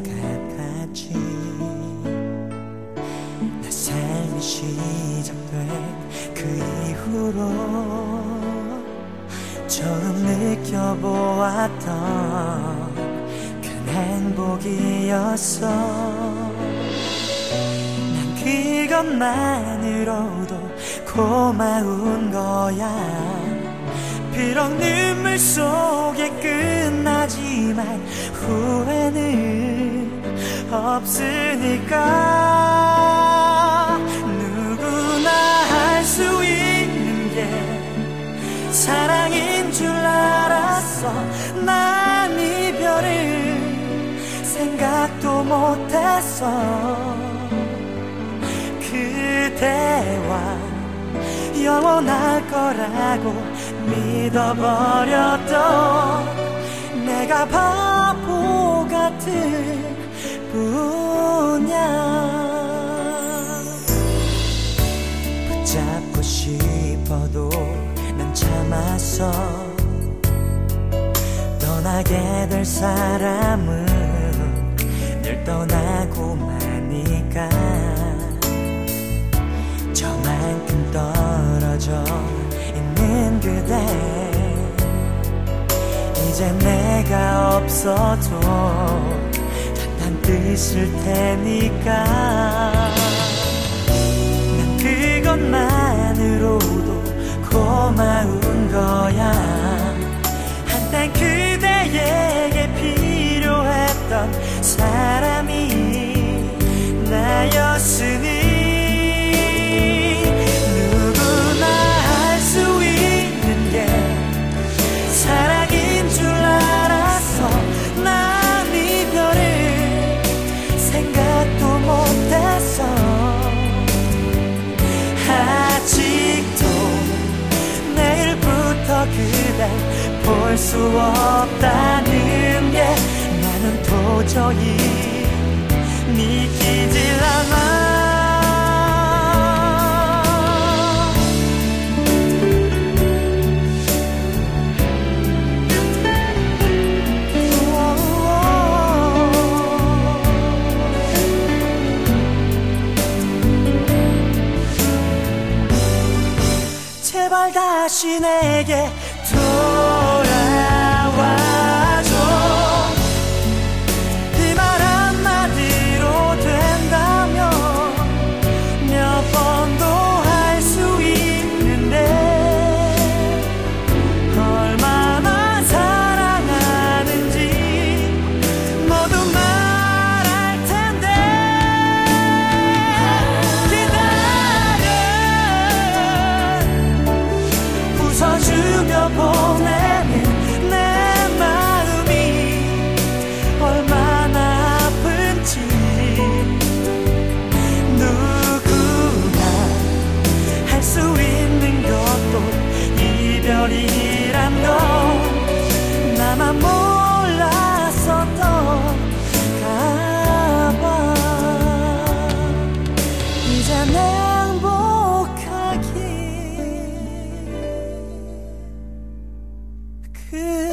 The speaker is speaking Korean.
생각하지. 내 삶이 시작된 그 이후로 처음 느껴보았던 큰 행복이었어. 난 그것만으로도 고마운 거야. 비록 눈물 속에 끝나지만 후회는 없으니까. 누구나 할 수 있는 게 사랑인 줄 알았어. 난 이별을 생각도 못했어. 그대와 영원할 거라고 믿어버렸던 내가 바보 같은 뿐이야. 붙잡고 싶어도 난 참았어. 떠나게 될 사람은 늘 떠나고 마니까. 저만큼 떨어져 있는 그대, 이제 내가 없어도 단 뜻일 테니까. 난 그것만으로도 고마운 거야. 한때 그대에게 필요했던 사람이 나였으니. 사랑인 줄 알았어. 난 이별을 생각도 못했어. 아직도 내일부터 그댈 볼 수 없다는 게 나는 도저히 믿기질 않아. 제발 다시 내게 돌아와줘. 이 말 한마디로 된다면 몇 번도 할 수 있는데. 얼마나 사랑하는지 모두 말할 텐데. 웃어주며 보내는 내 마음이 얼마나 아픈지. 누구나 할 수 있는 것도 이별이란 걸 나만 몰랐었던가 봐. 이젠 행복하기